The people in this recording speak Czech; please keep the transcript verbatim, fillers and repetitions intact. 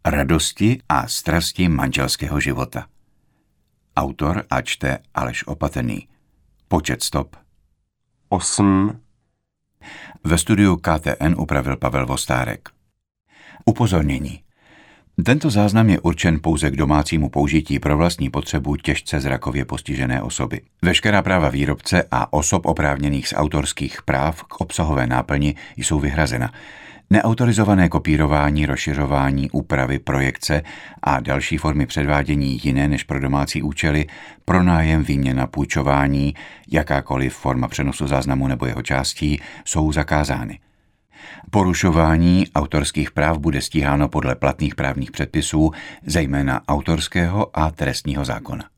Radosti a strasti manželského života. Autor a čte Aleš Opatrný. Počet stop osm. Ve studiu K T N upravil Pavel Vostárek. Upozornění. Tento záznam je určen pouze k domácímu použití pro vlastní potřebu těžce zrakově postižené osoby. Veškerá práva výrobce a osob oprávněných z autorských práv k obsahové náplni jsou vyhrazena. Neautorizované kopírování, rozšiřování, úpravy, projekce a další formy předvádění jiné než pro domácí účely, pronájem, výměna, půjčování, jakákoliv forma přenosu záznamu nebo jeho částí jsou zakázány. Porušování autorských práv bude stíháno podle platných právních předpisů, zejména autorského a trestního zákona.